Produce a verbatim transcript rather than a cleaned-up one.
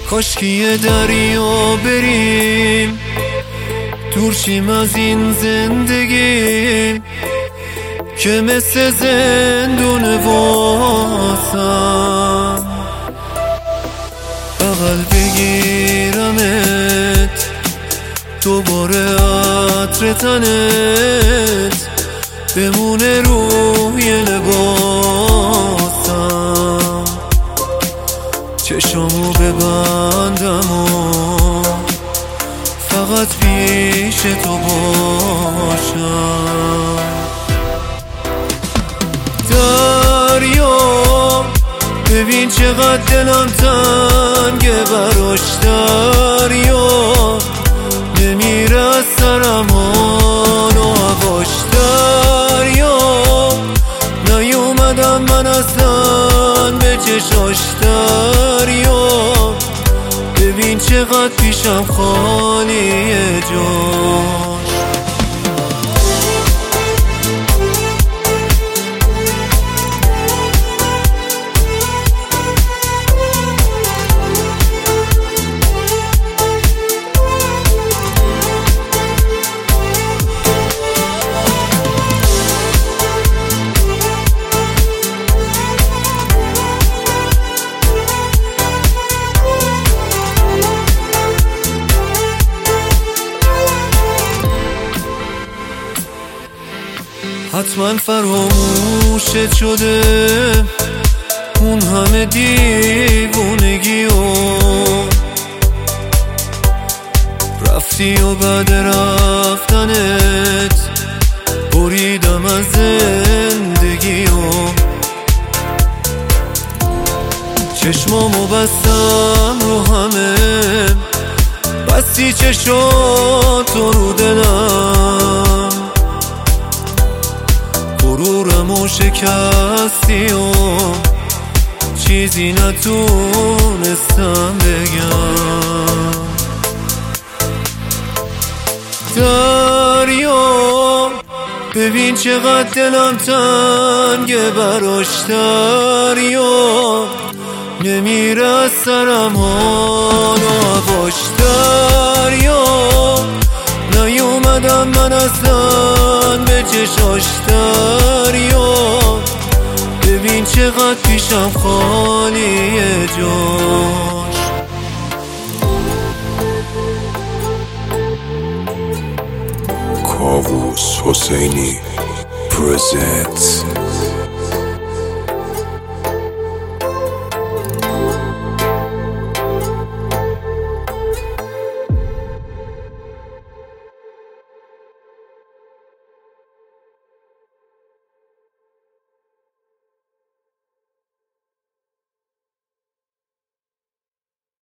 کاشکی یه دریا بریم دور شیم از این زندگی که مثل زندون واسم، بغل بگیرمت دوباره عطر تنت بمونه روی لباسم، چشامو ببندم و فقط پیش تو باشم. دریا ببین چقدر دلم تنگه براش، دریا نمیره از سرم آن و هواش، دریا نیومدم من اصلا به چشاش، دریا ببین چقدر پیشم خالیه جاش. حتما فراموشت شده اون همه دیوونگی و رفتی و بعد رفتنت بریدم از زندگی و چشمامو بستم رو همه، بستی چشاتو رو دلم، غرورمو شکستی و چیزی نتونستم بگم. دریا ببین چقدر دلم تنگه براش، دریا نمیره از سرم حال و هواش، دریا نیومدم من اصلا به چشاش، دریا ببین چقدر پیشم خالیه جاش. کاووس حسینی پرزنت